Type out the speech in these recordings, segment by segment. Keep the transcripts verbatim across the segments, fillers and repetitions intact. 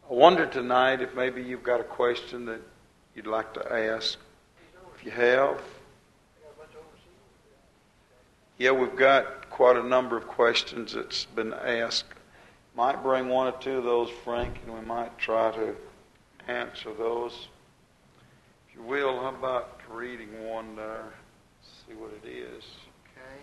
I wonder tonight if maybe you've got a question that you'd like to ask. If you have. Yeah, we've got quite a number of questions that's been asked. Might bring one or two of those, Frank, and we might try to answer those. If you will, how about reading one there? See what it is. Okay.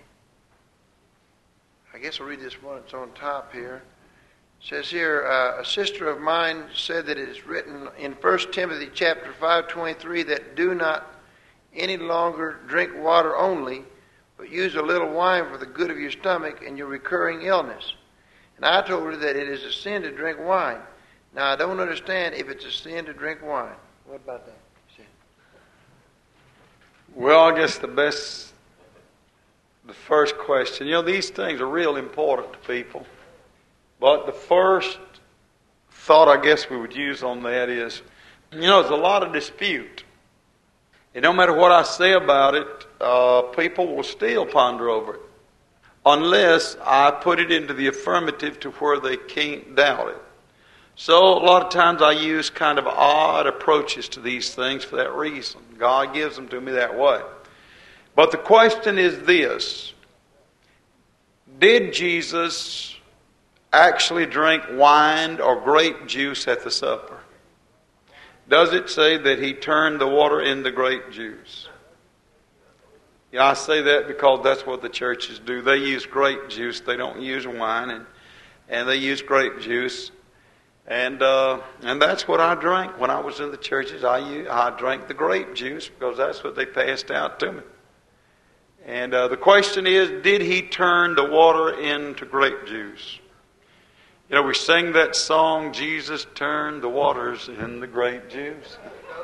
I guess I'll read this one. It's on top here. It says here, uh, a sister of mine said that it is written in First Timothy chapter five twenty-three that do not any longer drink water only, but use a little wine for the good of your stomach and your recurring illness. And I told her that it is a sin to drink wine. Now, I don't understand if it's a sin to drink wine. What about that? Well, I guess the best, the first question, you know, these things are real important to people. But the first thought I guess we would use on that is, you know, there's a lot of dispute. And no matter what I say about it, uh, people will still ponder over it. Unless I put it into the affirmative to where they can't doubt it. So a lot of times I use kind of odd approaches to these things for that reason. God gives them to me that way. But the question is this. Did Jesus actually drink wine or grape juice at the supper? Does it say that he turned the water into grape juice? Yeah, I say that because that's what the churches do. They use grape juice. They don't use wine, and, and they use grape juice. And uh, and that's what I drank when I was in the churches. I used, I drank the grape juice because that's what they passed out to me. And uh, the question is, did he turn the water into grape juice? You know, we sing that song, Jesus turned the waters into grape juice.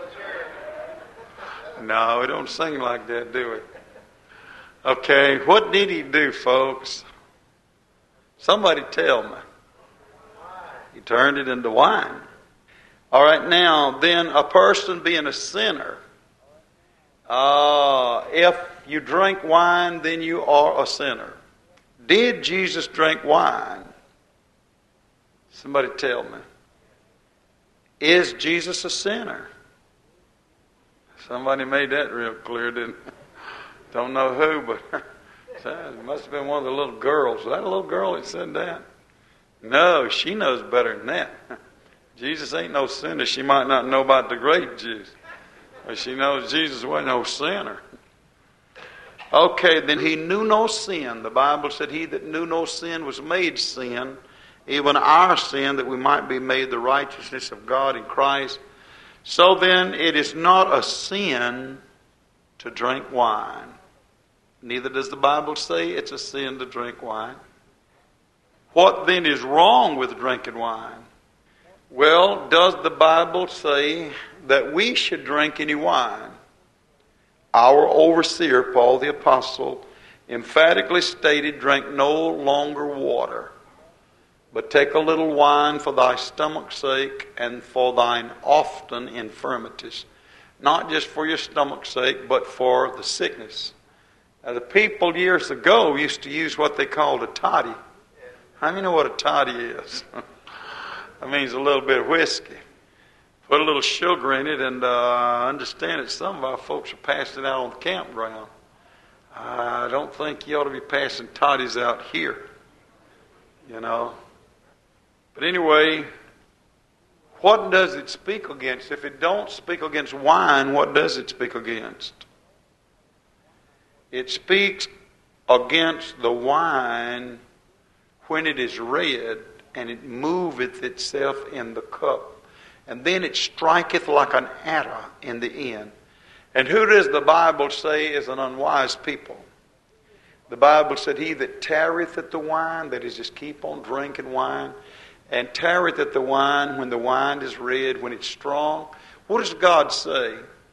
No, we don't sing like that, do we? Okay, what did he do, folks? Somebody tell me. He turned it into wine. All right, now, then a person being a sinner, uh, if you drink wine, then you are a sinner. Did Jesus drink wine? Somebody tell me. Is Jesus a sinner? Somebody made that real clear, didn't they? Don't know who, but it must have been one of the little girls. Was that a little girl that said that? No, she knows better than that. Jesus ain't no sinner. She might not know about the grape juice, but she knows Jesus wasn't no sinner. Okay, then he knew no sin. The Bible said he that knew no sin was made sin, even our sin, that we might be made the righteousness of God in Christ. So then it is not a sin to drink wine. Neither does the Bible say it's a sin to drink wine. What then is wrong with drinking wine? Well, does the Bible say that we should drink any wine? Our overseer, Paul the Apostle, emphatically stated, drink no longer water, but take a little wine for thy stomach's sake and for thine often infirmities. Not just for your stomach's sake, but for the sickness. Now, the people years ago used to use what they called a toddy. How many know what a toddy is? That means a little bit of whiskey. Put a little sugar in it, and uh, I understand that some of our folks are passing it out on the campground. I don't think you ought to be passing toddies out here, you know. But anyway, what does it speak against? If it don't speak against wine, what does it speak against? It speaks against the wine when it is red, and it moveth itself in the cup. And then it striketh like an adder in the end. And who does the Bible say is an unwise people? The Bible said, he that tarrieth at the wine, that is, just keep on drinking wine, and tarrieth at the wine when the wine is red, when it's strong. What does God say?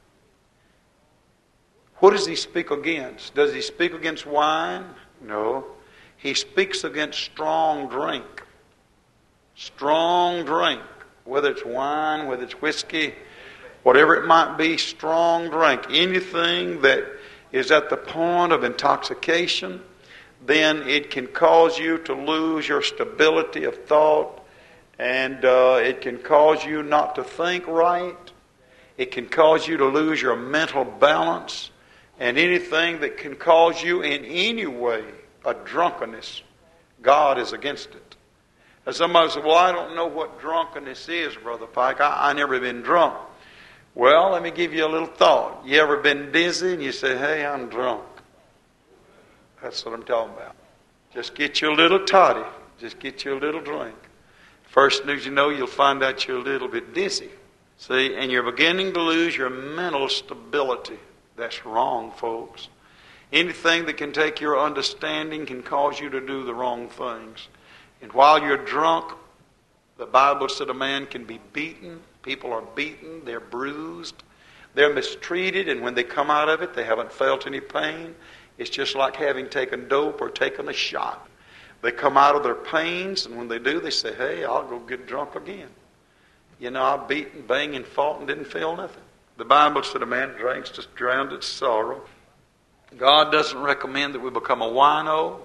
What does he speak against? Does he speak against wine? No. He speaks against strong drink. Strong drink. Whether it's wine, whether it's whiskey, whatever it might be, strong drink. Anything that is at the point of intoxication, then it can cause you to lose your stability of thought And uh, it can cause you not to think right. It can cause you to lose your mental balance. And anything that can cause you in any way a drunkenness, God is against it. And somebody said, well, I don't know what drunkenness is, Brother Pike. I, I never been drunk. Well, let me give you a little thought. You ever been dizzy and you say, hey, I'm drunk? That's what I'm talking about. Just get you a little toddy. Just get you a little drink. First news you know, you'll find out you're a little bit dizzy. See, and you're beginning to lose your mental stability. That's wrong, folks. Anything that can take your understanding can cause you to do the wrong things. And while you're drunk, the Bible said a man can be beaten. People are beaten. They're bruised. They're mistreated. And when they come out of it, they haven't felt any pain. It's just like having taken dope or taken a shot. They come out of their pains, and when they do, they say, hey, I'll go get drunk again. You know, I beat and banged and fought and didn't feel nothing. The Bible said a man drinks to drown its sorrow. God doesn't recommend that we become a wino,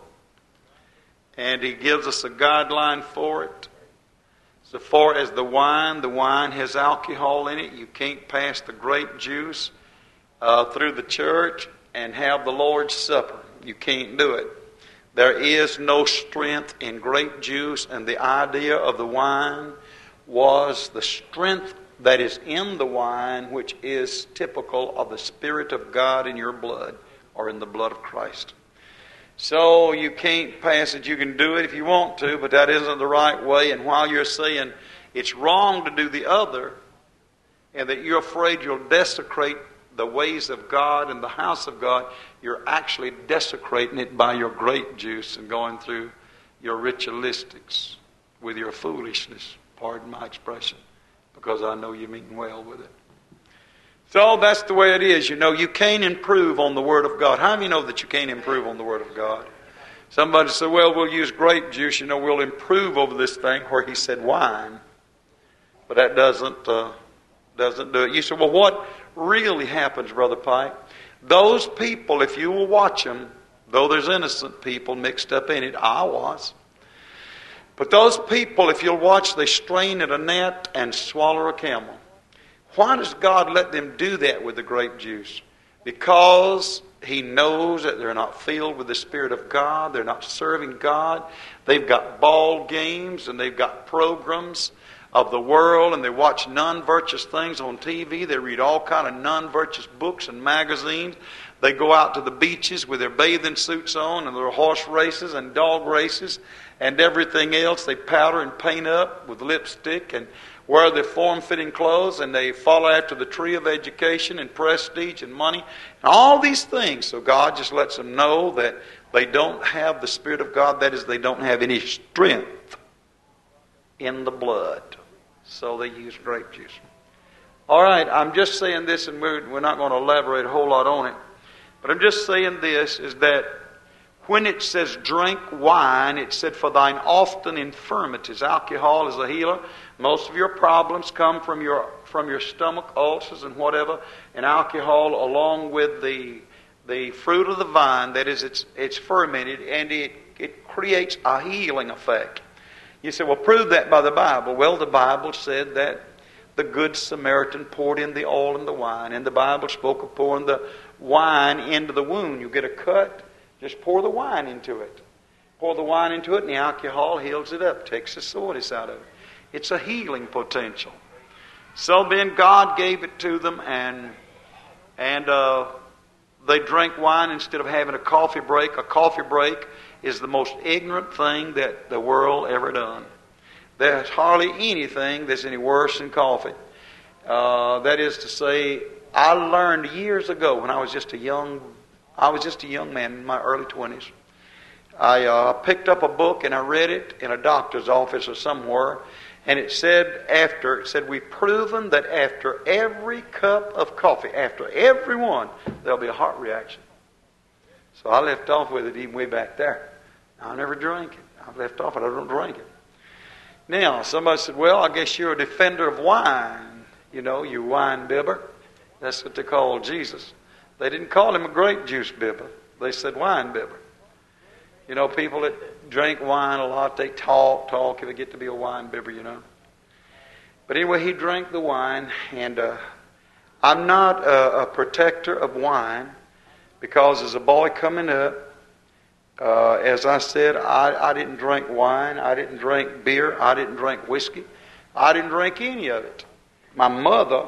and He gives us a guideline for it. So far as the wine, the wine has alcohol in it. You can't pass the grape juice uh, through the church and have the Lord's Supper. You can't do it. There is no strength in grape juice, and the idea of the wine was the strength that is in the wine, which is typical of the Spirit of God in your blood or in the blood of Christ. So you can't pass it. You can do it if you want to, but that isn't the right way. And while you're saying it's wrong to do the other, and that you're afraid you'll desecrate the ways of God and the house of God, you're actually desecrating it by your grape juice and going through your ritualistics with your foolishness. Pardon my expression, because I know you mean well with it. So that's the way it is. You know, you can't improve on the Word of God. How many know that you can't improve on the Word of God? Somebody said, well, we'll use grape juice. You know, we'll improve over this thing, where He said wine. But that doesn't, uh, doesn't do it. You say, well, what really happens, Brother Pike? Those people, if you will watch them, though there's innocent people mixed up in it, I was. But those people, if you'll watch, they strain at a net and swallow a camel. Why does God let them do that with the grape juice? Because He knows that they're not filled with the Spirit of God. They're not serving God. They've got ball games and they've got programs of the world, and they watch non-virtuous things on T V. They read all kind of non-virtuous books and magazines. They go out to the beaches with their bathing suits on and their horse races and dog races and everything else. They powder and paint up with lipstick and wear their form-fitting clothes, and they follow after the tree of education and prestige and money and all these things. So God just lets them know that they don't have the Spirit of God. That is, they don't have any strength in the blood. So they use grape juice. All right, I'm just saying this, and we're, we're not going to elaborate a whole lot on it. But I'm just saying this, is that when it says drink wine, it said for thine often infirmities. Alcohol is a healer. Most of your problems come from your from your stomach ulcers and whatever. And alcohol, along with the the fruit of the vine, that is, it's it's fermented, and it, it creates a healing effect. You say, well, prove that by the Bible. Well, the Bible said that the Good Samaritan poured in the oil and the wine, and the Bible spoke of pouring the wine into the wound. You get a cut, just pour the wine into it. Pour the wine into it, and the alcohol heals it up, takes the soreness out of it. It's a healing potential. So then God gave it to them, and and uh, they drank wine instead of having a coffee break. A coffee break is the most ignorant thing that the world ever done. There's hardly anything that's any worse than coffee. Uh, that is to say, I learned years ago when I was just a young, I was just a young man in my early twenties. I uh, picked up a book and I read it in a doctor's office or somewhere, and it said after it said we've proven that after every cup of coffee, after every one, there'll be a heart reaction. So I left off with it even way back there. I never drank it. I've left off it. I don't drink it. Now, somebody said, well, I guess you're a defender of wine. You know, you wine bibber. That's what they called Jesus. They didn't call him a grape juice bibber. They said wine bibber. You know, people that drink wine a lot, they talk, talk, if they get to be a wine bibber, you know. But anyway, he drank the wine, and uh, I'm not a, a protector of wine, because as a boy coming up, uh, as I said, I, I didn't drink wine, I didn't drink beer, I didn't drink whiskey, I didn't drink any of it. My mother,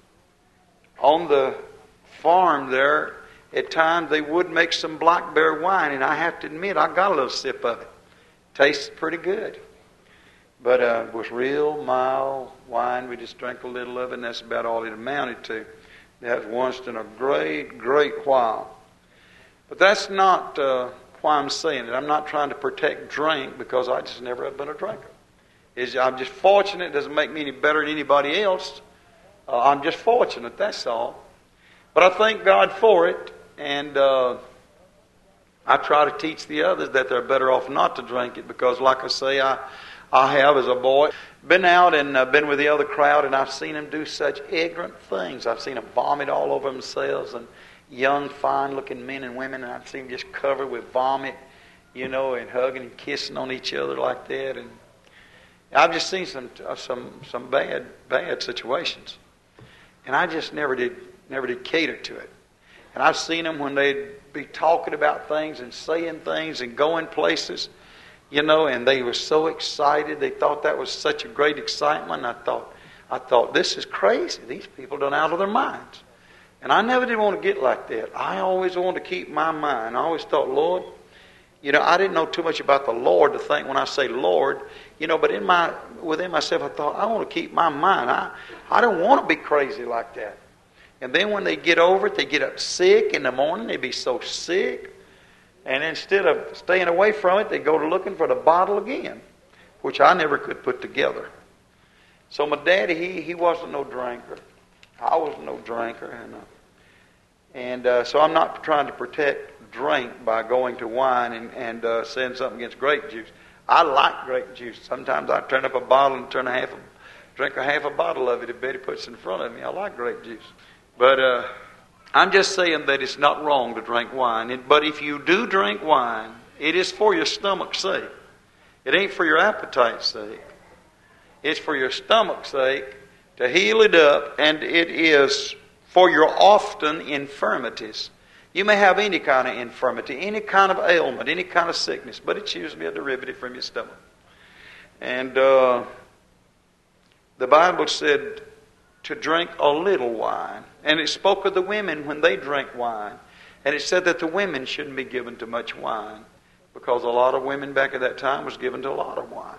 on the farm there, at times they would make some blackberry wine, and I have to admit, I got a little sip of it. Tasted pretty good. But uh, it was real mild wine. We just drank a little of it, and that's about all it amounted to. That was once in a great, great while. But that's not uh, why I'm saying it. I'm not trying to protect drink, because I just never have been a drinker. It's, I'm just fortunate. It doesn't make me any better than anybody else. Uh, I'm just fortunate, that's all. But I thank God for it, and uh, I try to teach the others that they're better off not to drink it, because like I say, I, I have as a boy been out and uh, been with the other crowd, and I've seen them do such ignorant things. I've seen them vomit all over themselves, and young, fine-looking men and women, and I've seen them just covered with vomit, you know, and hugging and kissing on each other like that. And I've just seen some uh, some some bad bad situations, and I just never did never did cater to it. And I've seen them when they'd be talking about things and saying things and going places, you know, and they were so excited. They thought that was such a great excitement. And I thought, I thought, this is crazy. These people done out of their minds. And I never did want to get like that. I always wanted to keep my mind. I always thought, Lord, you know, I didn't know too much about the Lord to think when I say Lord, you know, but in my within myself, I thought, I want to keep my mind. I, I don't want to be crazy like that. And then when they get over it, they get up sick in the morning. They be so sick. And instead of staying away from it, they go to looking for the bottle again, which I never could put together. So my daddy, he, he wasn't no drinker. I wasn't no drinker. And, uh, and uh, so I'm not trying to protect drink by going to wine and, and uh, saying something against grape juice. I like grape juice. Sometimes I turn up a bottle and turn a half a, drink a half a bottle of it if Betty puts it in front of me. I like grape juice. But uh, I'm just saying that it's not wrong to drink wine. It, but if you do drink wine, it is for your stomach's sake. It ain't for your appetite's sake. It's for your stomach's sake to heal it up, and it is for your often infirmities. You may have any kind of infirmity, any kind of ailment, any kind of sickness, but it's usually a derivative from your stomach. And uh, the Bible said to drink a little wine. And it spoke of the women when they drank wine. And it said that the women shouldn't be given to much wine, because a lot of women back at that time was given to a lot of wine.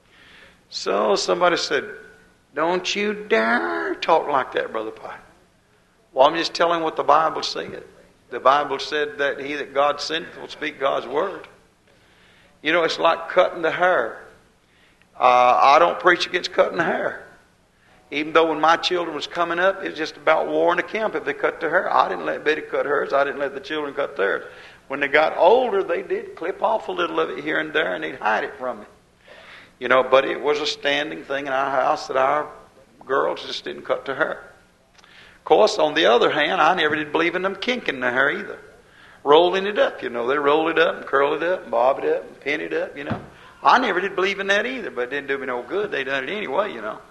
So somebody said, don't you dare talk like that, Brother Pye. Well, I'm just telling what the Bible said. The Bible said that he that God sent will speak God's word. You know, it's like cutting the hair. Uh, I don't preach against cutting the hair. Even though when my children was coming up, it was just about war in the camp if they cut their hair. I didn't let Betty cut hers. I didn't let the children cut theirs. When they got older, they did clip off a little of it here and there, and they'd hide it from me. You know, but it was a standing thing in our house that our girls just didn't cut their hair. Of course, on the other hand, I never did believe in them kinking their hair either. Rolling it up, you know. They roll it up and curl it up and bob it up and pin it up, you know. I never did believe in that either, but it didn't do me no good. They done it anyway, you know.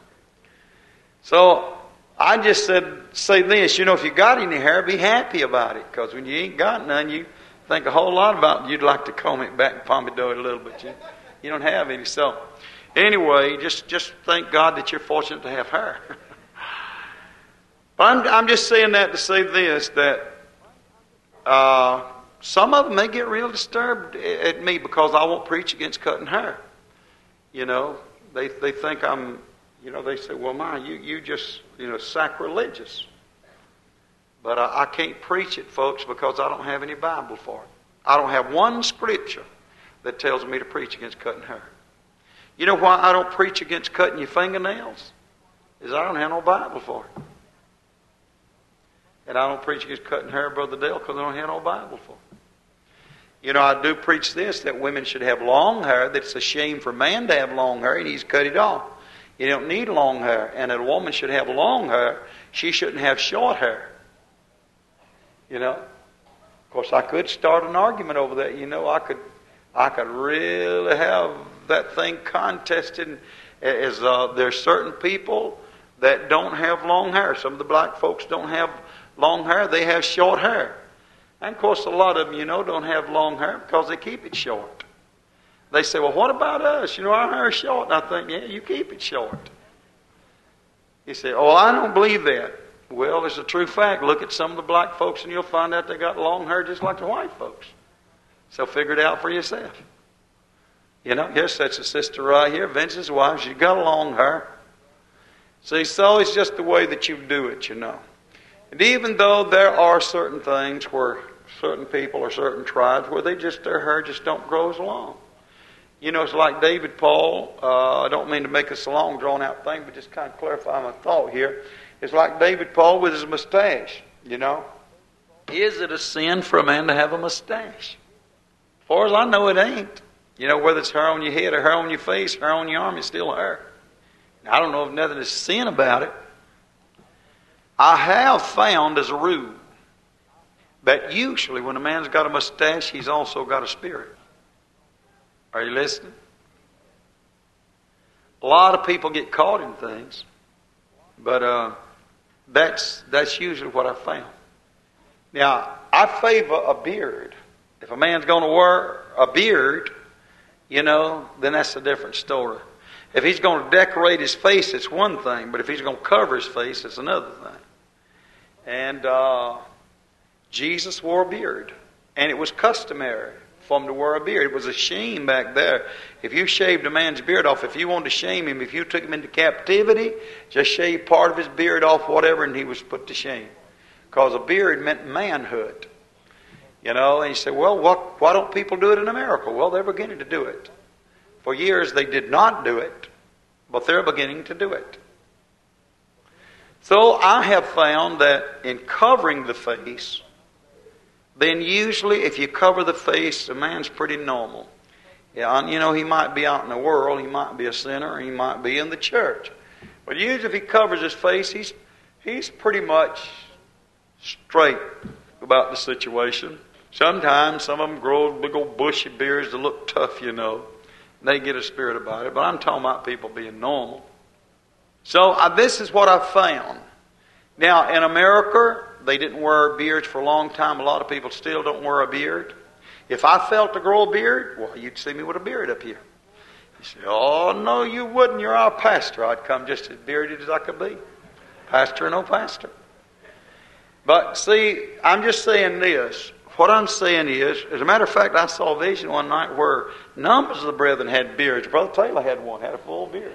So I just said, say this, you know, if you got any hair, be happy about it. Because when you ain't got none, you think a whole lot about it. You'd like to comb it back and pompadour it a little bit. You, you don't have any. So anyway, just, just thank God that you're fortunate to have hair. But I'm, I'm just saying that to say this, that uh, some of them may get real disturbed at me because I won't preach against cutting hair. You know, they they think I'm, you know, they say, well, Ma, you, you just, you know, sacrilegious. But I, I can't preach it, folks, because I don't have any Bible for it. I don't have one scripture that tells me to preach against cutting hair. You know why I don't preach against cutting your fingernails? Is I don't have no Bible for it. And I don't preach against cutting hair, Brother Dale, because I don't have no Bible for it. You know, I do preach this, that women should have long hair, that it's a shame for a man to have long hair, and he's cut it off. You don't need long hair. And that a woman should have long hair, she shouldn't have short hair. You know? Of course, I could start an argument over that. You know, I could I could really have that thing contested. As uh, there's certain people that don't have long hair. Some of the black folks don't have long hair. They have short hair. And of course, a lot of them, you know, don't have long hair because they keep it short. They say, well, what about us? You know, our hair is short. And I think, yeah, you keep it short. You say, oh, I don't believe that. Well, it's a true fact. Look at some of the black folks and you'll find out they got long hair just like the white folks. So figure it out for yourself. You know, yes, that's a sister right here, Vince's wife. She's got long hair. See, so it's just the way that you do it, you know. And even though there are certain things where certain people or certain tribes where they just, their hair just don't grow as long. You know, it's like David Paul. Uh, I don't mean to make this a long, drawn-out thing, but just kind of clarify my thought here. It's like David Paul with his mustache, you know. Is it a sin for a man to have a mustache? As far as I know, it ain't. You know, whether it's hair on your head or hair on your face, hair on your arm, it's still hair. Now, I don't know if nothing is sin about it. I have found as a rule that usually when a man's got a mustache, he's also got a spirit. Are you listening? A lot of people get caught in things, but uh, that's that's usually what I found. Now, I favor a beard. If a man's going to wear a beard, you know, then that's a different story. If he's going to decorate his face, it's one thing. But if he's going to cover his face, it's another thing. And uh, Jesus wore a beard. And it was customary for him to wear a beard. It was a shame back there. If you shaved a man's beard off, if you wanted to shame him, if you took him into captivity, just shave part of his beard off, whatever, and he was put to shame. Because a beard meant manhood. You know, and you say, well, what, why don't people do it in America? Well, they're beginning to do it. For years they did not do it, but they're beginning to do it. So I have found that in covering the face, then usually if you cover the face, the man's pretty normal. Yeah, and you know, he might be out in the world, he might be a sinner, he might be in the church. But usually if he covers his face, he's he's pretty much straight about the situation. Sometimes some of them grow big old bushy beards that look tough, you know. They get a spirit about it. But I'm talking about people being normal. So uh, this is what I found. Now, in America, they didn't wear beards for a long time. A lot of people still don't wear a beard. If I felt to grow a beard, well, you'd see me with a beard up here. You say, oh, no, you wouldn't. You're our pastor. I'd come just as bearded as I could be. Pastor or no pastor. But see, I'm just saying this. What I'm saying is, as a matter of fact, I saw a vision one night where numbers of the brethren had beards. Brother Taylor had one, had a full beard.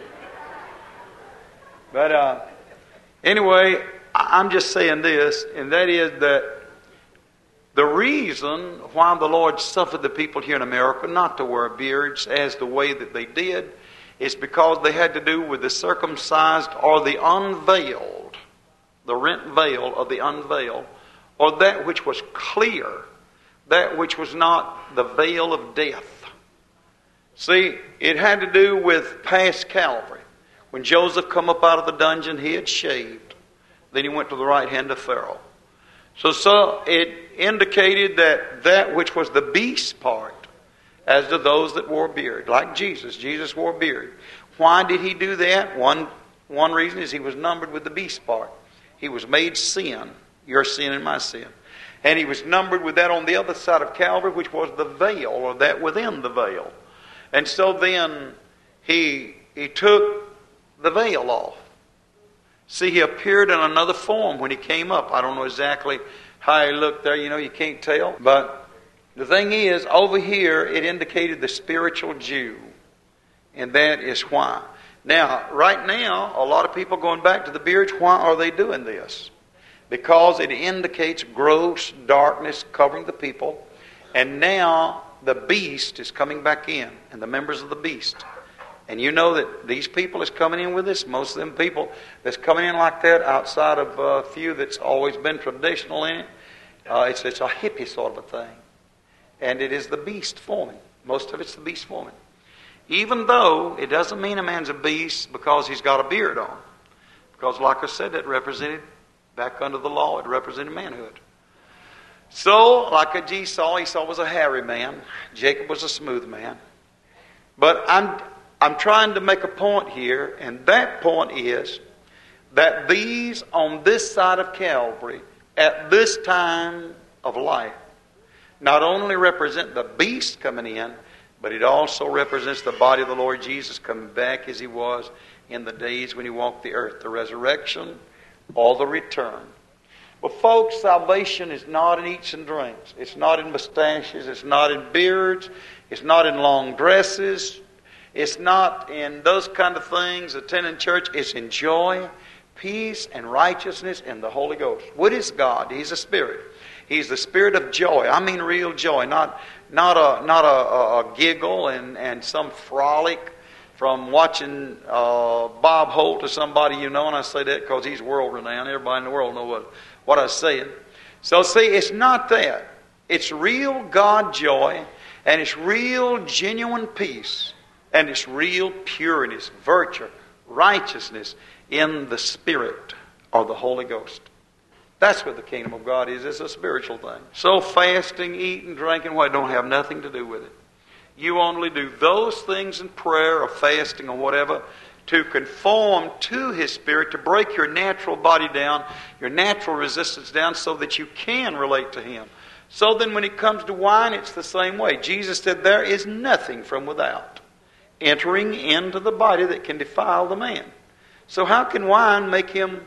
But uh, anyway, I'm just saying this, and that is that the reason why the Lord suffered the people here in America not to wear beards as the way that they did is because they had to do with the circumcised or the unveiled, the rent veil of the unveiled, or that which was clear, that which was not the veil of death. See, it had to do with past Calvary. When Joseph come up out of the dungeon, he had shaved. Then he went to the right hand of Pharaoh. So, so it indicated that that which was the beast part, as to those that wore a beard, like Jesus. Jesus wore a beard. Why did he do that? One, one reason is he was numbered with the beast part. He was made sin. Your sin and my sin. And he was numbered with that on the other side of Calvary, which was the veil, or that within the veil. And so then he he took the veil off. See, he appeared in another form when he came up. I don't know exactly how he looked there. You know, you can't tell. But the thing is, over here, it indicated the spiritual Jew. And that is why. Now, right now, a lot of people going back to the beards, why are they doing this? Because it indicates gross darkness covering the people. And now the beast is coming back in. And the members of the beast. And you know that these people is coming in with this. Most of them people that's coming in like that, outside of a few that's always been traditional in it, uh, it's, it's a hippie sort of a thing. And it is the beast forming. Most of it's the beast forming. Even though it doesn't mean a man's a beast because he's got a beard on. Because like I said, that represented, back under the law, it represented manhood. So, like Esau, Esau was a hairy man. Jacob was a smooth man. But I'm, I'm trying to make a point here, and that point is that these on this side of Calvary, at this time of life, not only represent the beast coming in, but it also represents the body of the Lord Jesus coming back as he was in the days when he walked the earth, the resurrection or the return. Well, folks, salvation is not in eats and drinks. It's not in mustaches. It's not in beards. It's not in long dresses. It's not in those kind of things, attending church. It's in joy, peace, and righteousness in the Holy Ghost. What is God? He's a spirit. He's the spirit of joy. I mean real joy, not not a not a, a, a giggle and, and some frolic from watching uh, Bob Holt or somebody you know. And I say that because he's world renowned. Everybody in the world knows what, what I'm saying. So see, it's not that. It's real God joy, and it's real genuine peace, and it's real purity, virtue, righteousness in the Spirit or the Holy Ghost. That's what the kingdom of God is. It's a spiritual thing. So fasting, eating, drinking, well, it don't have nothing to do with it. You only do those things in prayer or fasting or whatever to conform to His Spirit, to break your natural body down, your natural resistance down, so that you can relate to Him. So then when it comes to wine, it's the same way. Jesus said there is nothing from without entering into the body that can defile the man. So how can wine make him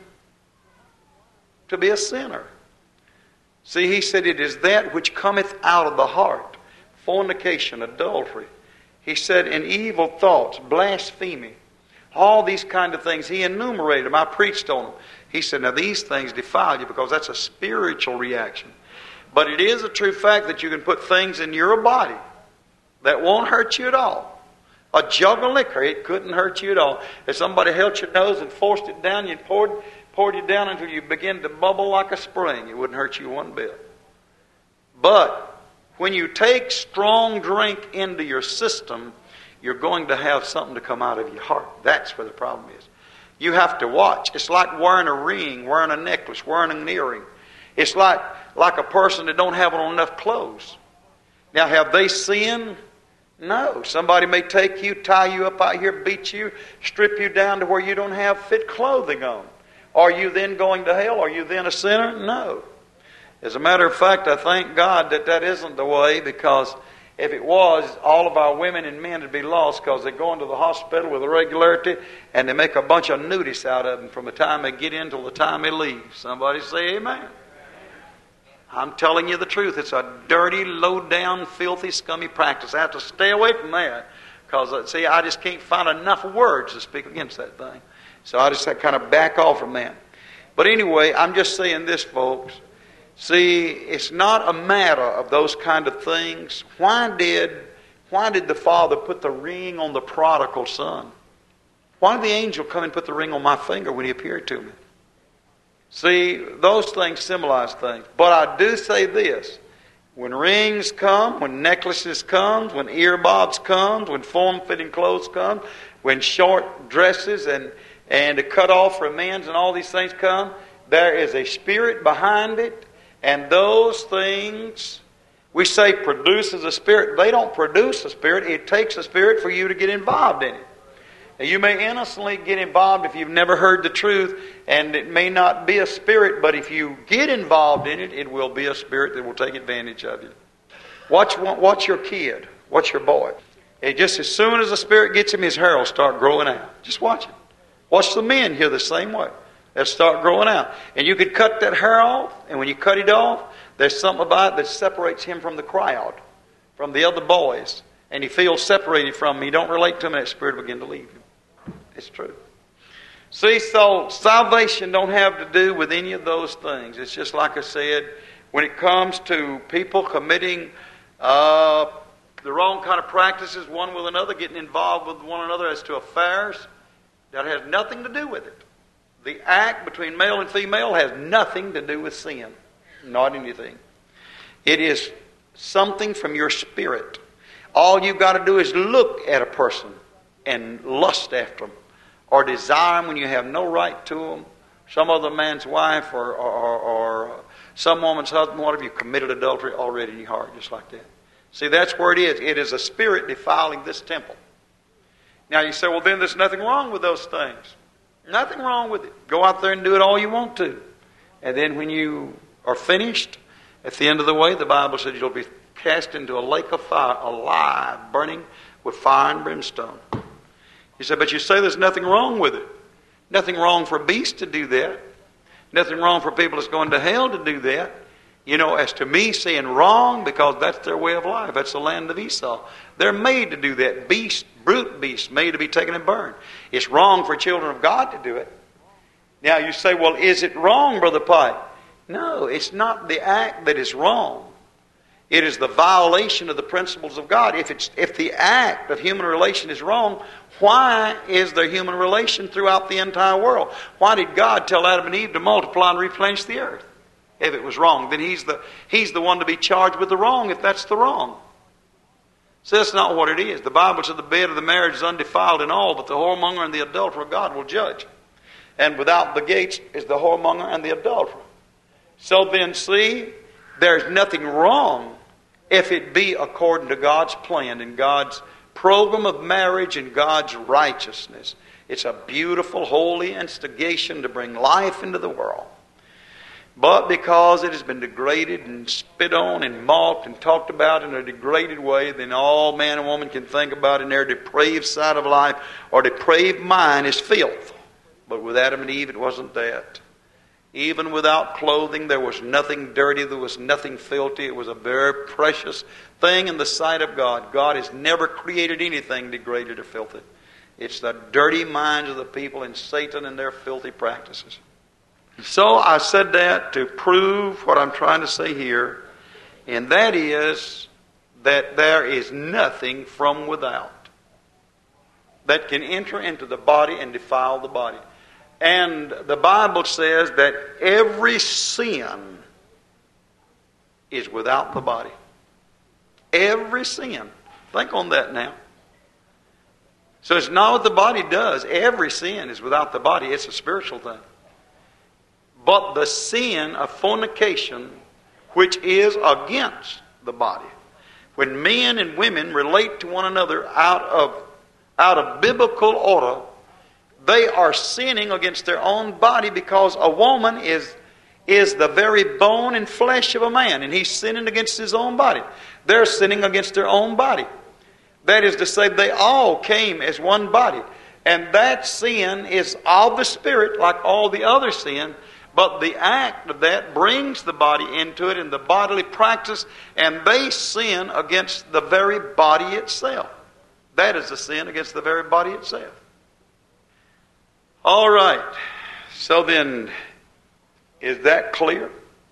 to be a sinner? See, he said it is that which cometh out of the heart. Fornication, adultery. He said in evil thoughts, blasphemy. All these kind of things. He enumerated them. I preached on them. He said, now these things defile you because that's a spiritual reaction. But it is a true fact that you can put things in your body that won't hurt you at all. A jug of liquor, it couldn't hurt you at all. If somebody held your nose and forced it down, you poured, poured it down until you began to bubble like a spring. It wouldn't hurt you one bit. But when you take strong drink into your system, you're going to have something to come out of your heart. That's where the problem is. You have to watch. It's like wearing a ring, wearing a necklace, wearing an earring. It's like, like a person that don't have on enough clothes. Now, have they sinned? No. Somebody may take you, tie you up out here, beat you, strip you down to where you don't have fit clothing on. Are you then going to hell? Are you then a sinner? No. As a matter of fact, I thank God that that isn't the way, because if it was, all of our women and men would be lost, because they go into the hospital with a regularity and they make a bunch of nudists out of them from the time they get in till the time they leave. Somebody say amen. I'm telling you the truth. It's a dirty, low-down, filthy, scummy practice. I have to stay away from that because, see, I just can't find enough words to speak against that thing. So I just kind of back off from that. But anyway, I'm just saying this, folks. See, it's not a matter of those kind of things. Why did, why did the Father put the ring on the prodigal son? Why did the angel come and put the ring on my finger when he appeared to me? See, those things symbolize things. But I do say this. When rings come, when necklaces come, when earbobs come, when form-fitting clothes come, when short dresses and, and a cut-off for men's and all these things come, there is a spirit behind it. And those things, we say produces a spirit. They don't produce a spirit. It takes a spirit for you to get involved in it. Now, you may innocently get involved if you've never heard the truth, and it may not be a spirit, but if you get involved in it, it will be a spirit that will take advantage of you. Watch, watch your kid. Watch your boy. And just as soon as the spirit gets him, his hair will start growing out. Just watch it. Watch the men here the same way. They'll start growing out. And you could cut that hair off, and when you cut it off, there's something about it that separates him from the crowd, from the other boys. And he feels separated from them. You don't relate to him, and that spirit will begin to leave him. It's true. See, so salvation don't have to do with any of those things. It's just like I said, when it comes to people committing uh, the wrong kind of practices, one with another, getting involved with one another as to affairs, that has nothing to do with it. The act between male and female has nothing to do with sin. Not anything. It is something from your spirit. All you've got to do is look at a person and lust after them, or desire them when you have no right to them. Some other man's wife or, or, or some woman's husband, what have you committed adultery already in your heart, just like that. See, that's where it is. It is a spirit defiling this temple. Now you say, well, then there's nothing wrong with those things. Nothing wrong with it. Go out there and do it all you want to. And then when you are finished, at the end of the way, the Bible says you'll be cast into a lake of fire, alive, burning with fire and brimstone. You say, but you say there's nothing wrong with it. Nothing wrong for beasts to do that. Nothing wrong for people that's going to hell to do that. You know, as to me saying wrong, because that's their way of life. That's the land of Esau. They're made to do that. Beast, brute beasts, made to be taken and burned. It's wrong for children of God to do it. Now you say, well, is it wrong, Brother Pike? No, it's not the act that is wrong. It is the violation of the principles of God. If it's if the act of human relation is wrong, why is there human relation throughout the entire world? Why did God tell Adam and Eve to multiply and replenish the earth? If it was wrong, then he's the he's the one to be charged with the wrong if that's the wrong. So that's not what it is. The Bible says the bed of the marriage is undefiled in all, but the whoremonger and the adulterer God will judge. And without the gates is the whoremonger and the adulterer. So then, see, there's nothing wrong if it be according to God's plan and God's program of marriage and God's righteousness. It's a beautiful, holy instigation to bring life into the world. But because it has been degraded and spit on and mocked and talked about in a degraded way, then all man and woman can think about in their depraved side of life or depraved mind is filth. But with Adam and Eve, it wasn't that. Even without clothing, there was nothing dirty, there was nothing filthy. It was a very precious thing in the sight of God. God has never created anything degraded or filthy. It's the dirty minds of the people and Satan and their filthy practices. So I said that to prove what I'm trying to say here, and that is that there is nothing from without that can enter into the body and defile the body. And the Bible says that every sin is without the body. Every sin. Think on that now. So it's not what the body does. Every sin is without the body. It's a spiritual thing. But the sin of fornication, which is against the body. When men and women relate to one another out of, out of biblical order, they are sinning against their own body, because a woman is, is the very bone and flesh of a man, and he's sinning against his own body. They're sinning against their own body. That is to say, they all came as one body. And that sin is of the Spirit, like all the other sin. But the act of that brings the body into it, and the bodily practice, and they sin against the very body itself. That is a sin against the very body itself. All right. So then, is that clear?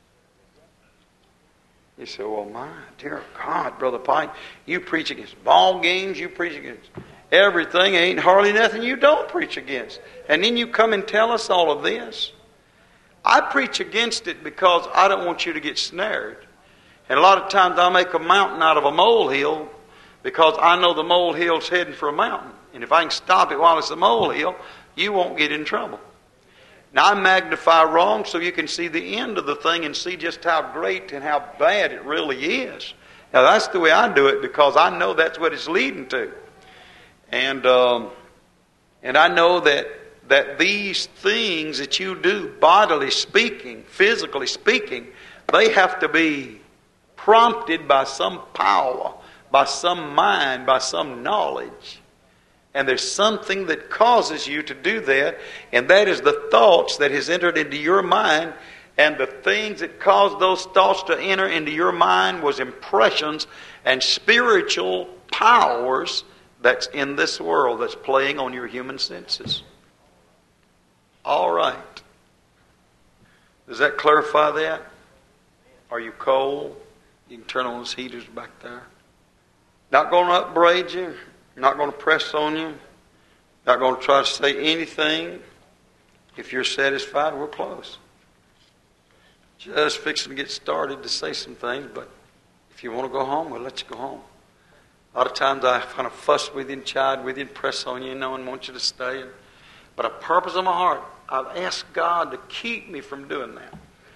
You say, well, my dear God, Brother Pike, you preach against ball games, you preach against everything, ain't hardly nothing you don't preach against. And then you come and tell us all of this. I preach against it because I don't want you to get snared. And a lot of times I make a mountain out of a molehill because I know the molehill's heading for a mountain. And if I can stop it while it's a molehill, you won't get in trouble. Now I magnify wrong so you can see the end of the thing and see just how great and how bad it really is. Now that's the way I do it, because I know that's what it's leading to. And um, and I know that that these things that you do, bodily speaking, physically speaking, they have to be prompted by some power, by some mind, by some knowledge. And there's something that causes you to do that, and that is the thoughts that has entered into your mind. And the things that caused those thoughts to enter into your mind was impressions and spiritual powers that's in this world that's playing on your human senses. All right. Does that clarify that? Are you cold? You can turn on those heaters back there. Not going to upbraid you. Not going to press on you. Not going to try to say anything. If you're satisfied, we're close. Just fixing to get started to say some things, but if you want to go home, we'll let you go home. A lot of times I kind of fuss with you and chide with you and press on you, and no one wants you to stay. But a purpose of my heart, I've asked God to keep me from doing that.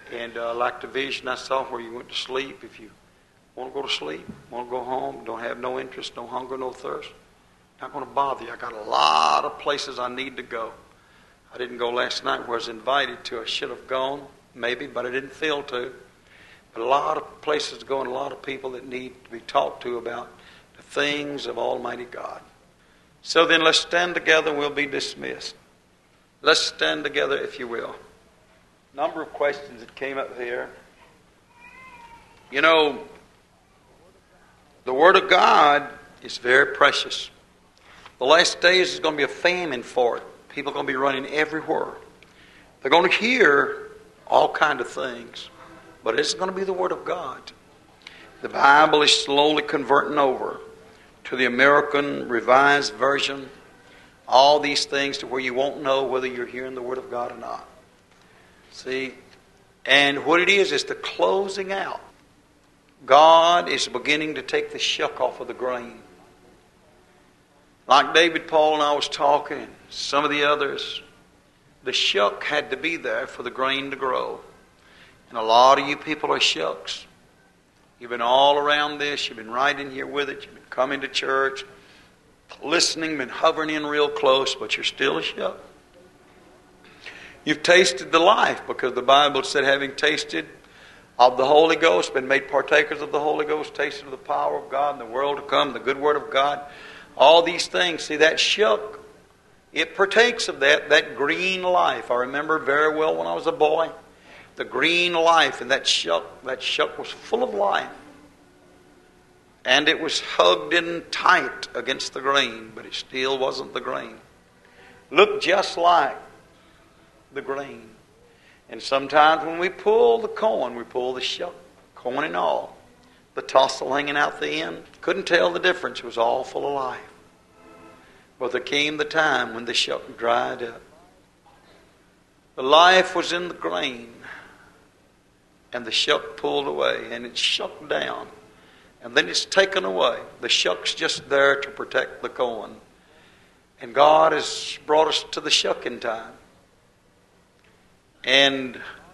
And uh, like the vision I saw where you went to sleep, if you want to go to sleep, want to go home, don't have no interest, no hunger, no thirst, not going to bother you. I got a lot of places I need to go. I didn't go last night where I was invited to. I should have gone, maybe, but I didn't feel to. But a lot of places to go and a lot of people that need to be talked to about the things of Almighty God. So then let's stand together and we'll be dismissed. Let's stand together, if you will. Number of questions that came up here. You know, the Word of God is very precious. The last days is going to be a famine for it. People are going to be running everywhere. They're going to hear all kinds of things, but it's going to be the Word of God. The Bible is slowly converting over to the American Revised Version. All these things to where you won't know whether you're hearing the Word of God or not. See? And what it is, is the closing out. God is beginning to take the shuck off of the grain. Like David, Paul, and I was talking, and some of the others, the shuck had to be there for the grain to grow. And a lot of you people are shucks. You've been all around this. You've been right in here with it. You've been coming to church, listening, been hovering in real close, but you're still a shuck. You've tasted the life because the Bible said, having tasted of the Holy Ghost, been made partakers of the Holy Ghost, tasted of the power of God in the world to come, the good Word of God, all these things. See, that shuck, it partakes of that, that green life. I remember very well when I was a boy, the green life, and that shuck, that shuck was full of life. And it was hugged in tight against the grain, but it still wasn't the grain. Looked just like the grain. And sometimes when we pull the corn, we pull the shuck, corn and all. The tassel hanging out the end. Couldn't tell the difference. It was all full of life. But there came the time when the shuck dried up. The life was in the grain. And the shuck pulled away. And it shucked down. And then it's taken away. The shuck's just there to protect the corn. And God has brought us to the shucking time. And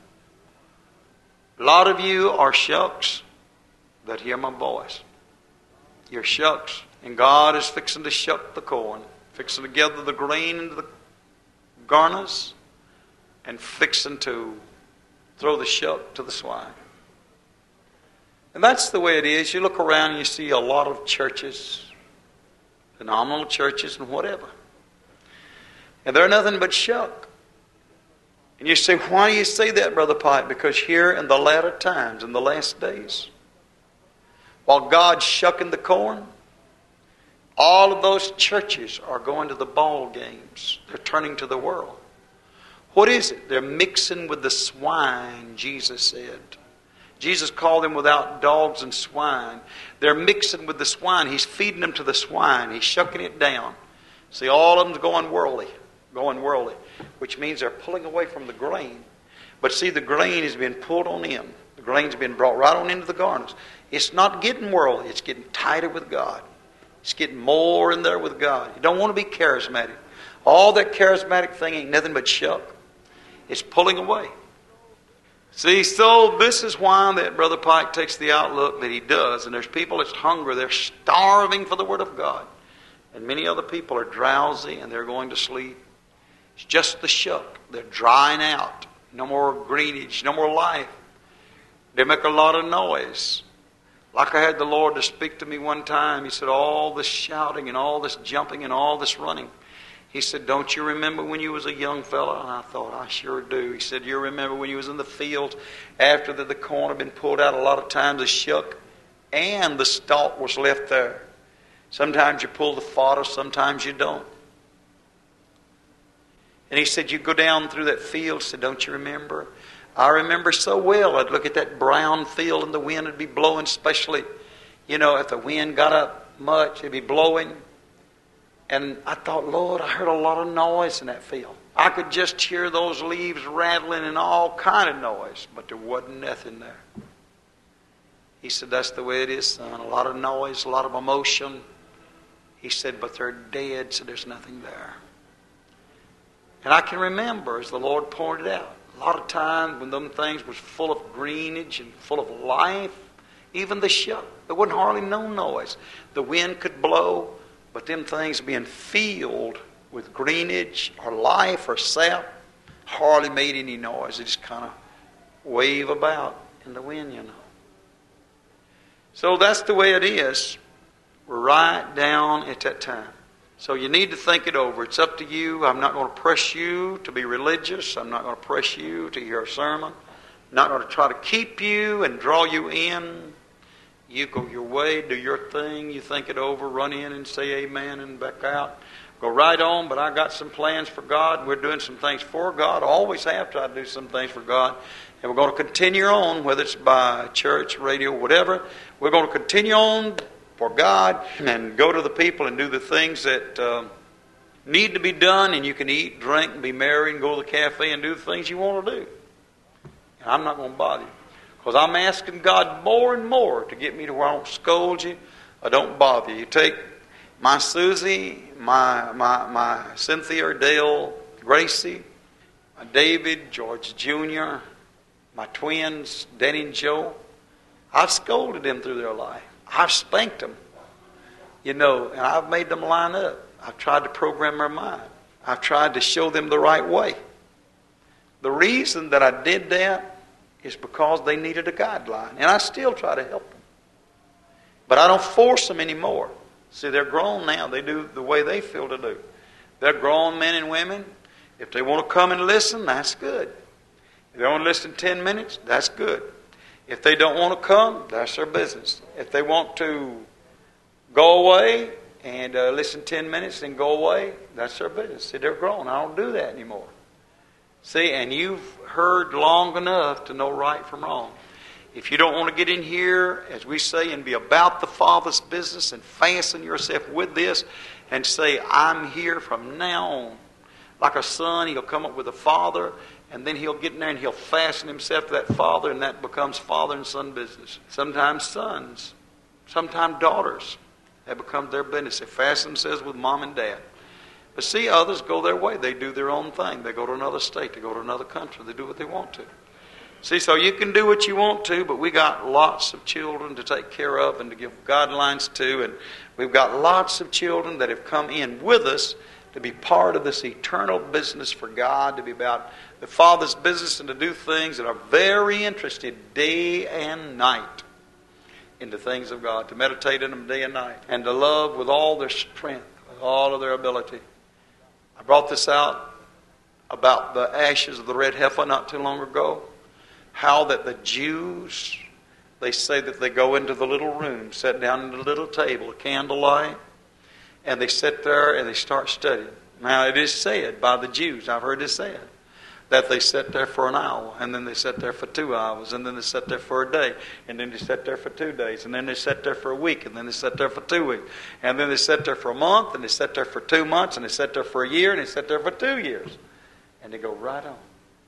a lot of you are shucks that hear my voice. You're shucks. And God is fixing to shuck the corn. Fixing to gather the grain into the garners. And fixing to throw the shuck to the swine. And that's the way it is. You look around and you see a lot of churches, phenomenal churches and whatever. And they're nothing but shuck. And you say, why do you say that, Brother Pike? Because here in the latter times, in the last days, while God's shucking the corn, all of those churches are going to the ball games. They're turning to the world. What is it? They're mixing with the swine, Jesus said. Jesus called them without dogs and swine. They're mixing with the swine. He's feeding them to the swine. He's shucking it down. See, all of them's going worldly. Going worldly. Which means they're pulling away from the grain. But see, the grain is being pulled on in. The grain's been brought right on into the garners. It's not getting worldly. It's getting tighter with God. It's getting more in there with God. You don't want to be charismatic. All that charismatic thing ain't nothing but shuck. It's pulling away. See, so this is why that Brother Pike takes the outlook that he does. And there's people that's hungry. They're starving for the Word of God. And many other people are drowsy and they're going to sleep. It's just the shuck. They're drying out. No more greenage. No more life. They make a lot of noise. Like I had the Lord to speak to me one time. He said, all this shouting and all this jumping and all this running. He said, don't you remember when you was a young fellow? And I thought, I sure do. He said, you remember when you was in the fields after the, the corn had been pulled out, a lot of times the shuck and the stalk was left there. Sometimes you pull the fodder, sometimes you don't. And he said, you go down through that field. He said, don't you remember? I remember so well. I'd look at that brown field and the wind would be blowing, especially, you know, if the wind got up much, it'd be blowing. And I thought, Lord, I heard a lot of noise in that field. I could just hear those leaves rattling and all kind of noise, but there wasn't nothing there. He said, that's the way it is, son. A lot of noise, a lot of emotion. He said, but they're dead, so there's nothing there. And I can remember, as the Lord pointed out, A lot of times when them things was full of greenage and full of life, even the shut, there wasn't hardly no noise. The wind could blow, but them things being filled with greenage or life or sap hardly made any noise. They just kind of wave about in the wind, you know. So that's the way it is right down at that time. So you need to think it over. It's up to you. I'm not going to press you to be religious. I'm not going to press you to hear a sermon. I'm not going to try to keep you and draw you in. You go your way, do your thing. You think it over, run in and say amen and back out. Go right on, but I got some plans for God. We're doing some things for God. Always have to do some things for God. And we're going to continue on, whether it's by church, radio, whatever. We're going to continue on for God and go to the people and do the things that uh, need to be done. And you can eat, drink, and be merry and go to the cafe and do the things you want to do. And I'm not going to bother you. Because I'm asking God more and more to get me to where I don't scold you or don't bother you. You take my Susie, my, my, my Cynthia, Dale, Gracie, my David, George Junior, my twins, Danny and Joe. I've scolded them through their life. I've spanked them, you know, and I've made them line up. I've tried to program their mind. I've tried to show them the right way. The reason that I did that is because they needed a guideline, and I still try to help them. But I don't force them anymore. See, they're grown now. They do the way they feel to do. They're grown men and women. If they want to come and listen, that's good. If they want to listen ten minutes, that's good. If they don't want to come, that's their business. If they want to go away and uh, listen ten minutes and go away, that's their business. See, they're grown. I don't do that anymore. See, and you've heard long enough to know right from wrong. If you don't want to get in here, as we say, and be about the Father's business and fasten yourself with this and say, I'm here from now on. Like a son, he'll come up with a father, and then he'll get in there and he'll fasten himself to that father, and that becomes father and son business. Sometimes sons, sometimes daughters. That becomes their business. They fasten themselves with mom and dad. But see, others go their way. They do their own thing. They go to another state. They go to another country. They do what they want to. See, so you can do what you want to, but we got lots of children to take care of and to give guidelines to, and we've got lots of children that have come in with us to be part of this eternal business for God, to be about the Father's business and to do things that are very interested day and night in the things of God, to meditate in them day and night, and to love with all their strength, with all of their ability. I brought this out about the ashes of the red heifer not too long ago. How that the Jews, they say that they go into the little room, sit down at a little table, a candlelight, and they sit there and they start studying. Now it is said by the Jews, I've heard it said, that they sit there for an hour, and then they sit there for two hours, and then they sit there for a day, and then they sit there for two days, and then they sit there for a week, and then they sit there for two weeks, and then they sit there for a month, and they sit there for two months, and they sit there for a year, and they sit there for two years. And they go right on.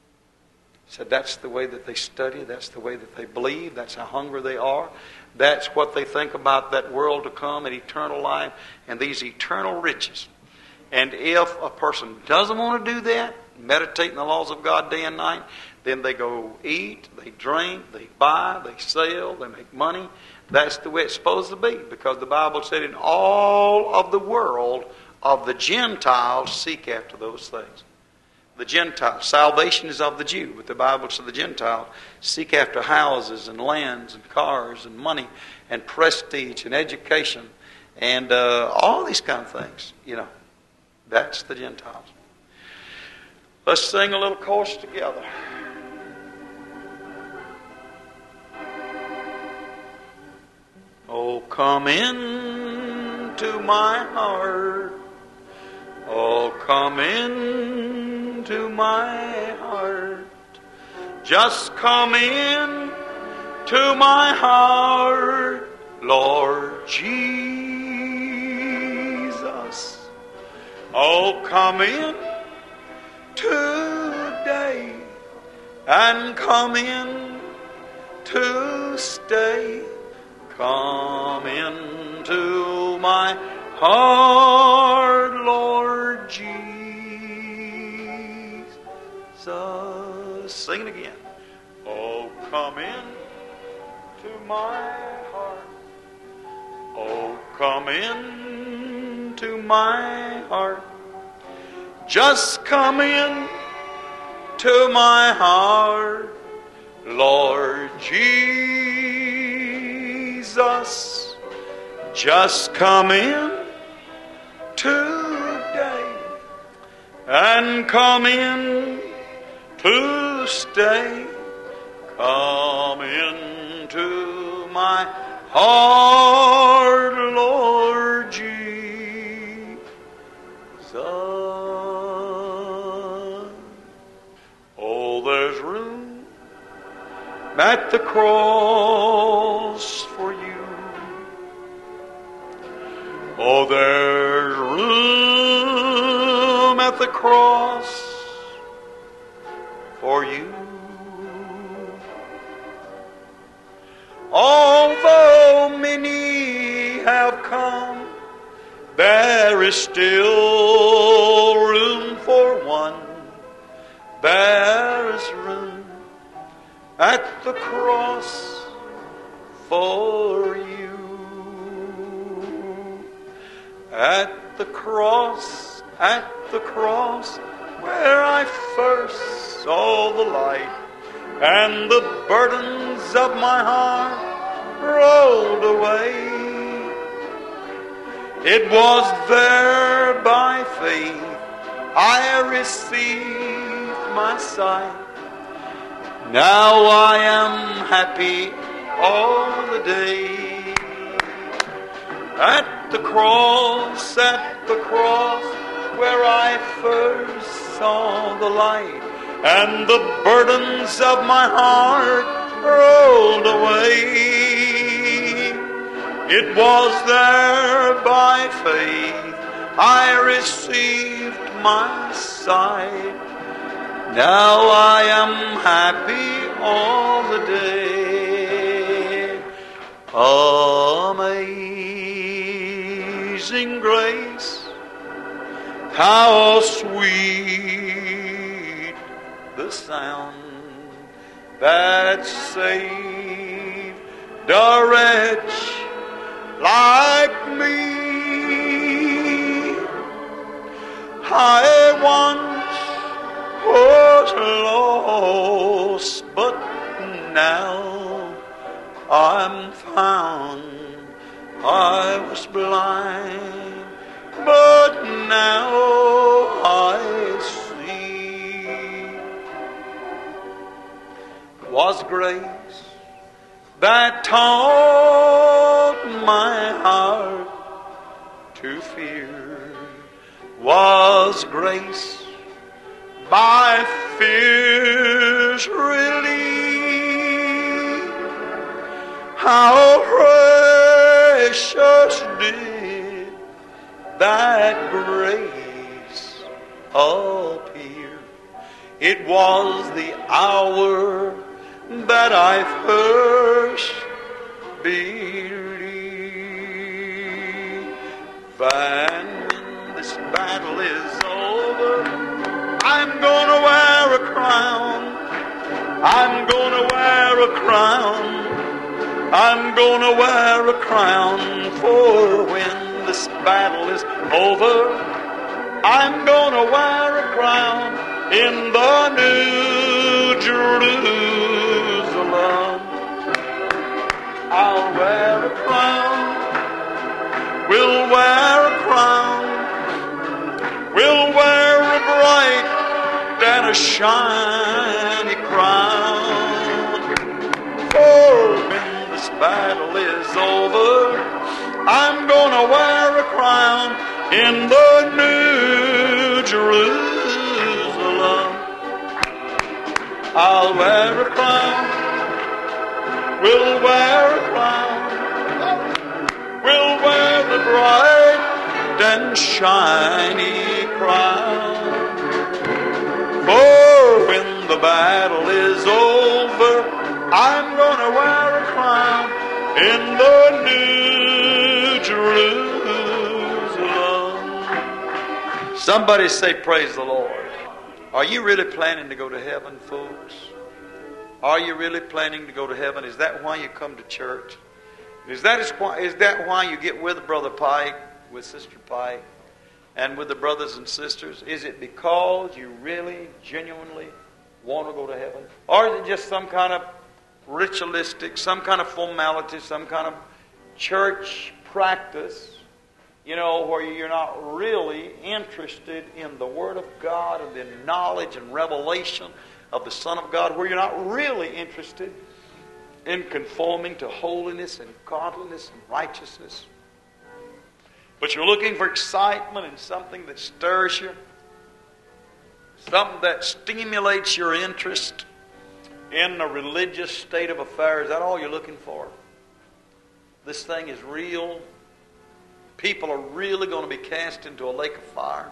So that's the way that they study. That's the way that they believe. That's how hungry they are. That's what they think about that world to come and eternal life and these eternal riches. And if a person doesn't want to do that, meditate in the laws of God day and night, then they go eat, they drink, they buy, they sell, they make money. That's the way it's supposed to be, because the Bible said in all of the world of the Gentiles seek after those things. The Gentiles. Salvation is of the Jew, but the Bible says the Gentiles seek after houses and lands and cars and money and prestige and education and uh, all these kind of things. You know, that's the Gentiles. Let's sing a little chorus together. Oh, come in to my heart. Oh, come in to my heart. Just come in to my heart, Lord Jesus. Oh, come in today and come in to stay. Come into my heart, Lord Jesus. Let's sing it again. Oh, come in to my heart. Oh, come in to my heart. Just come in to my heart, Lord Jesus. Just come in today and come in to stay. Come into my heart, Lord Jesus. Oh, there's room at the cross for you. Oh, there's room at the cross for you. Although many have come, there is still room for one. There is room at the cross for you. At the cross, at the cross, where I first saw the light, and the burdens of my heart rolled away. It was there by faith I received my sight. Now I am happy all the day. At the cross, at the cross, where I first saw the light, and the burdens of my heart rolled away. It was there by faith I received my sight. Now I am happy all the day. Amazing grace, how sweet the sound that saved a wretch like me. I once was lost, but now I'm found. I was blind, but now I see. It was grace that taught my heart to fear. Was grace my fears relieved. How precious did that grace appear. It was the hour that I first believed. And when this battle is over, I'm gonna wear a crown. I'm gonna wear a crown. I'm gonna wear a crown, for when this battle is over, I'm gonna wear a crown in the New Jerusalem. I'll wear a crown. We'll wear a crown. We'll wear a bright and a shiny crown. For when this battle is over, I'm gonna wear a crown in the New Jerusalem. I'll wear a crown. We'll wear a crown. We'll wear the bright and shiny crown. For when the battle is over, I'm gonna wear a crown in the New Jerusalem. Somebody say, praise the Lord. Are you really planning to go to heaven, folks? Are you really planning to go to heaven? Is that why you come to church? Is that, is why, is that why you get with Brother Pike, with Sister Pike, and with the brothers and sisters? Is it because you really, genuinely want to go to heaven? Or is it just some kind of ritualistic, some kind of formality, some kind of church practice, you know, where you're not really interested in the Word of God and the knowledge and revelation of the Son of God, where you're not really interested in conforming to holiness and godliness and righteousness, but you're looking for excitement and something that stirs you, something that stimulates your interest in a religious state of affairs. Is that all you're looking for? This thing is real. People are really going to be cast into a lake of fire.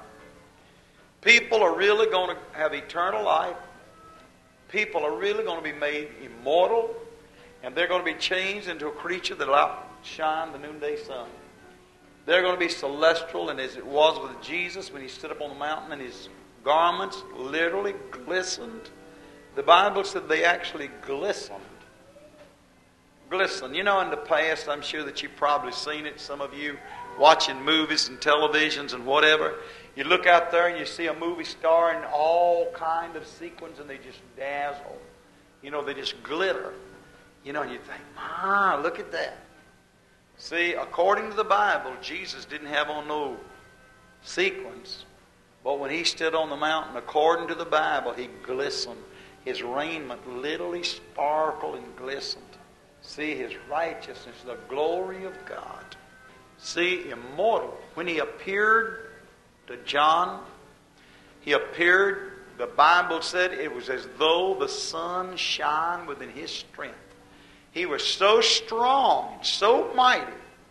People are really going to have eternal life. People are really going to be made immortal. And they're going to be changed into a creature that will outshine the noonday sun. They're going to be celestial, and as it was with Jesus when he stood up on the mountain and his garments literally glistened. The Bible said they actually glistened. Glisten. You know, in the past, I'm sure that you've probably seen it. Some of you watching movies and televisions and whatever. You look out there and you see a movie star in all kind of sequins, and they just dazzle. You know, they just glitter. You know, and you think, my, look at that. See, according to the Bible, Jesus didn't have on no sequins. But when he stood on the mountain, according to the Bible, he glistened. His raiment literally sparkled and glistened. See, his righteousness, the glory of God. See, immortal. When he appeared to John, he appeared, the Bible said it was as though the sun shone within his strength. He was so strong and so mighty,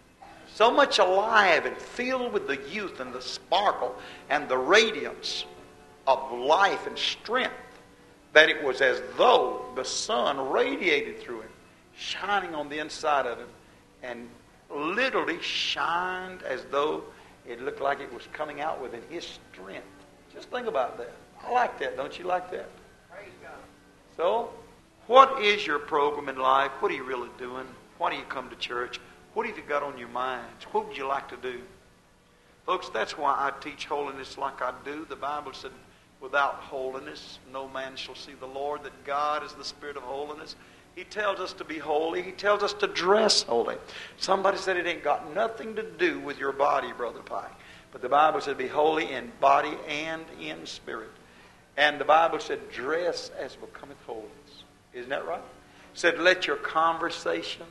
so much alive and filled with the youth and the sparkle and the radiance of life and strength, that it was as though the sun radiated through him, shining on the inside of him, and literally shined as though it looked like it was coming out within his strength. Just think about that. I like that. Don't you like that? Praise God. So, what is your program in life? What are you really doing? Why do you come to church? What have you got on your minds? What would you like to do? Folks, that's why I teach holiness like I do. The Bible said, without holiness, no man shall see the Lord, that God is the Spirit of holiness. He tells us to be holy. He tells us to dress holy. Somebody said it ain't got nothing to do with your body, Brother Pike. But the Bible said be holy in body and in spirit. And the Bible said dress as becometh holiness. Isn't that right? It said let your conversation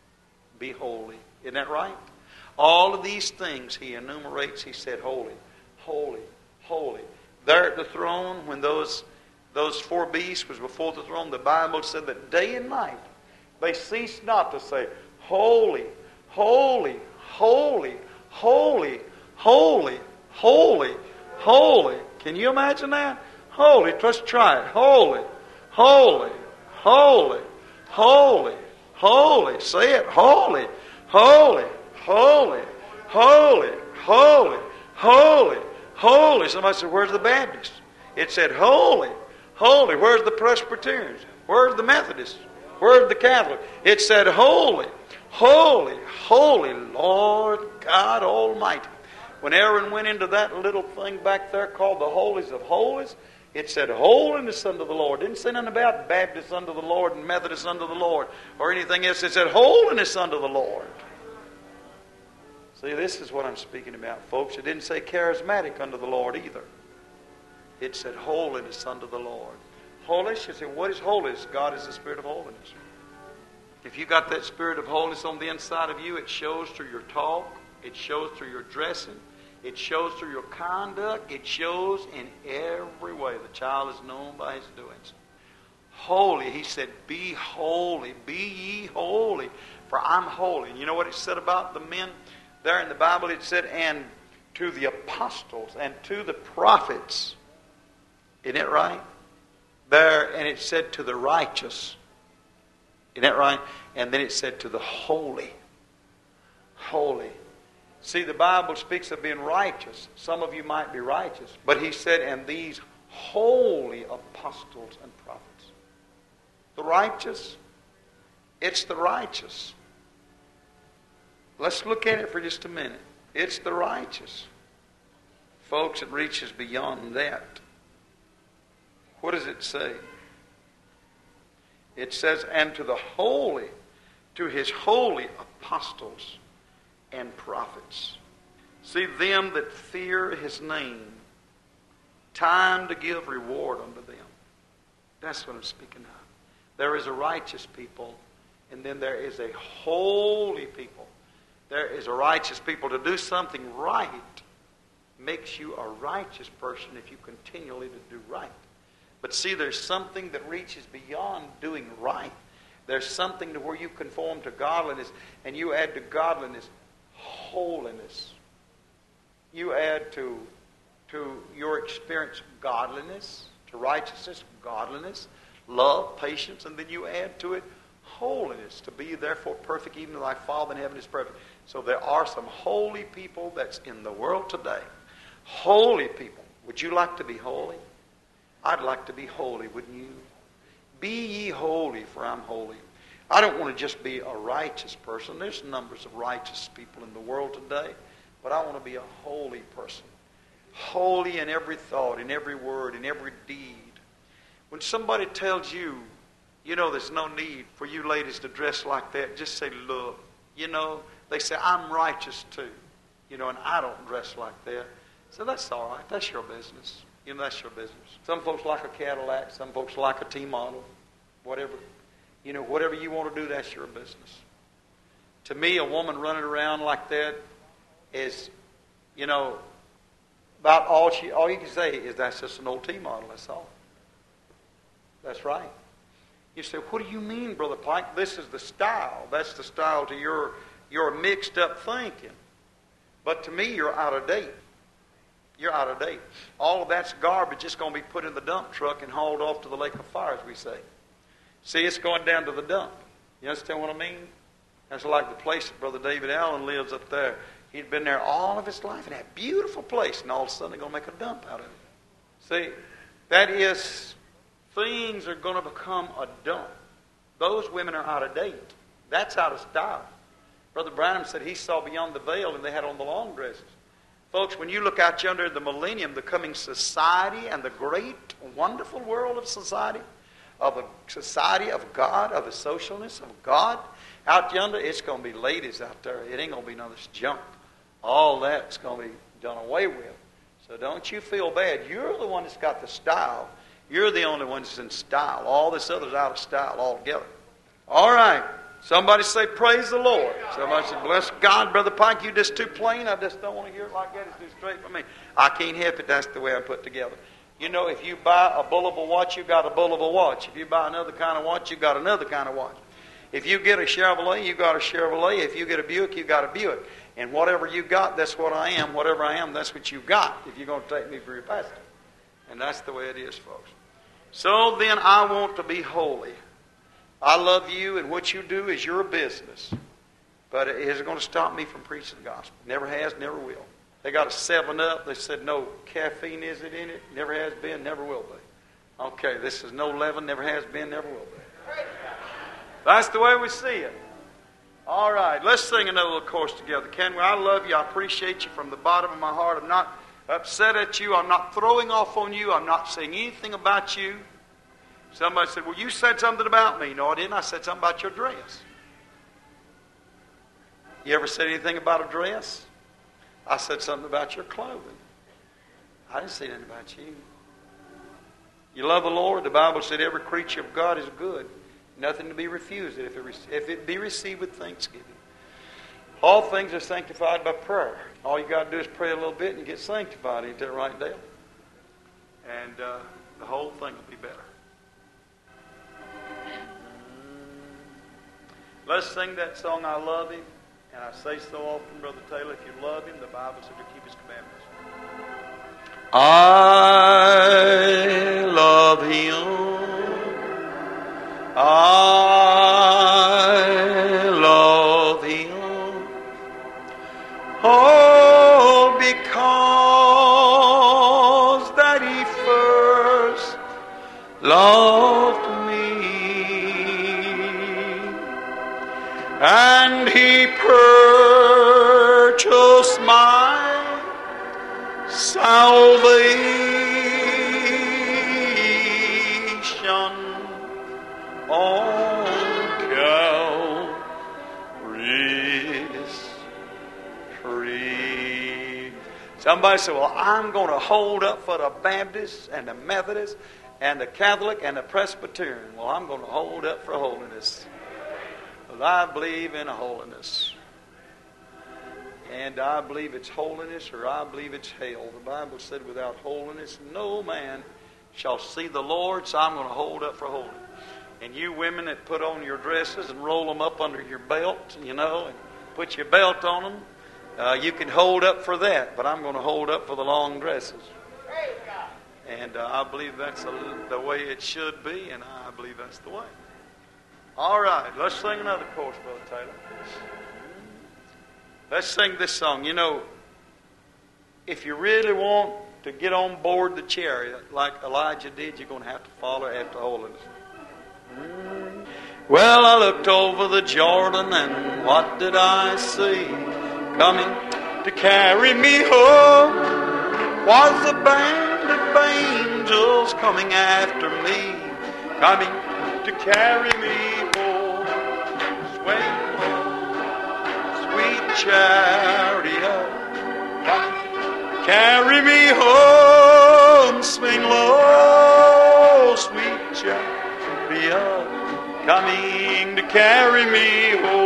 be holy. Isn't that right? All of these things he enumerates, he said holy, holy, holy. There at the throne, when those those four beasts was before the throne, the Bible said that day and night they ceased not to say, holy, holy, holy, holy, holy, holy, holy. Can you imagine that? Holy. Let's try it. Holy, holy, holy, holy, holy. Say it. Holy, holy, holy, holy, holy, holy, holy. Somebody said, where's the Baptist? It said, holy, holy. Where's the Presbyterians? Where's the Methodists? Where's the Catholic? It said, holy, holy, holy Lord God Almighty. When Aaron went into that little thing back there called the Holies of Holies, it said holiness unto the Lord. It didn't say nothing about Baptists unto the Lord and Methodists unto the Lord or anything else. It said holiness unto the Lord. See, this is what I'm speaking about, folks. It didn't say charismatic unto the Lord either. It said holiness unto the Lord. Holiness, you say, what is holiness? God is the Spirit of holiness. If you got that Spirit of holiness on the inside of you, it shows through your talk. It shows through your dressing. It shows through your conduct. It shows in every way. The child is known by his doings. Holy, he said, be holy. Be ye holy, for I'm holy. And you know what it said about the men? There in the Bible it said, and to the apostles and to the prophets. Isn't it right? There, and it said to the righteous. Isn't that right? And then it said to the holy. Holy. See, the Bible speaks of being righteous. Some of you might be righteous. But he said, and these holy apostles and prophets. The righteous, it's the righteous. Let's look at it for just a minute. It's the righteous. Folks, it reaches beyond that. What does it say? It says, and to the holy, to his holy apostles and prophets. See, them that fear his name, time to give reward unto them. That's what I'm speaking of. There is a righteous people, and then there is a holy people. There is a righteous people. To do something right makes you a righteous person if you continually to do right. But see, there's something that reaches beyond doing right. There's something to where you conform to godliness, and you add to godliness holiness. You add to, to your experience godliness, to righteousness, godliness, love, patience, and then you add to it holiness. To be therefore perfect, even as thy Father in heaven is perfect. So there are some holy people that's in the world today. Holy people. Would you like to be holy? I'd like to be holy, wouldn't you? Be ye holy, for I'm holy. I don't want to just be a righteous person. There's numbers of righteous people in the world today, but I want to be a holy person. Holy in every thought, in every word, in every deed. When somebody tells you, you know, there's no need for you ladies to dress like that, just say, look, you know, they say, I'm righteous too. You know, and I don't dress like that. So that's all right. That's your business. You know, that's your business. Some folks like a Cadillac. Some folks like a T-model. Whatever. You know, whatever you want to do, that's your business. To me, a woman running around like that is, you know, about all she, all you can say is that's just an old T-model. That's all. That's right. You say, what do you mean, Brother Pike? This is the style. That's the style to your, your mixed up thinking. But to me, you're out of date. You're out of date. All of that's garbage. It's going to be put in the dump truck and hauled off to the lake of fire, as we say. See, it's going down to the dump. You understand what I mean? That's like the place that Brother David Allen lives up there. He'd been there all of his life in that beautiful place, and all of a sudden they're going to make a dump out of it. See, that is, things are going to become a dump. Those women are out of date. That's out of style. Brother Branham said he saw beyond the veil and they had on the long dresses. Folks, when you look out yonder at the millennium, the coming society and the great, wonderful world of society, of a society of God, of the socialness of God, out yonder, it's going to be ladies out there. It ain't going to be none of this junk. All that's going to be done away with. So don't you feel bad. You're the one that's got the style. You're the only one that's in style. All this other's out of style altogether. All right. Somebody say, praise the Lord. Somebody say, bless God, Brother Pike, you just too plain. I just don't want to hear it like that. It's too straight for me. I can't help it. That's the way I'm put together. You know, if you buy a bullable watch, you got a bullable watch. If you buy another kind of watch, you got another kind of watch. If you get a Chevrolet, you got a Chevrolet. If you get a Buick, you got a Buick. And whatever you got, that's what I am. Whatever I am, that's what you got, if you're going to take me for your pastor. And that's the way it is, folks. So then I want to be holy. I love you, and what you do is your business. But it isn't going to stop me from preaching the gospel. Never has, never will. They got a seven up. They said no caffeine is it in it. Never has been, never will be. Okay, this is no leaven. Never has been, never will be. That's the way we see it. All right, let's sing another little chorus together. Can we? I love you. I appreciate you from the bottom of my heart. I'm not upset at you. I'm not throwing off on you. I'm not saying anything about you. Somebody said, well, you said something about me. No, I didn't. I said something about your dress. You ever said anything about a dress? I said something about your clothing. I didn't say anything about you. You love the Lord. The Bible said every creature of God is good. Nothing to be refused if it, if it be received with thanksgiving. All things are sanctified by prayer. All you got to do is pray a little bit and you get sanctified. Ain't that right, Dale? And uh, the whole thing will be better. Let's sing that song, I Love Him. And I say so often, Brother Taylor, if you love Him, the Bible says to keep His commandments. I love Him. I love Him. Oh, because that He first loved me, and He purchased my salvation on Calvary's tree. Somebody said, well, I'm going to hold up for the Baptists and the Methodists and the Catholic and the Presbyterian. Well, I'm going to hold up for holiness. Because I believe in holiness. And I believe it's holiness or I believe it's hell. The Bible said without holiness no man shall see the Lord, so I'm going to hold up for holiness. And you women that put on your dresses and roll them up under your belt, you know, and put your belt on them, uh, you can hold up for that. But I'm going to hold up for the long dresses. And uh, I believe that's the, the way it should be, and I believe that's the way. All right, let's sing another chorus, Brother Taylor. Let's sing this song. You know, if you really want to get on board the chariot like Elijah did, you're going to have to follow after holiness. Well, I looked over the Jordan, and what did I see? Coming to carry me home was a band of angels coming after me, coming to carry me home. Swing low, sweet chariot, coming to carry me home. Swing low, sweet chariot, coming to carry me home.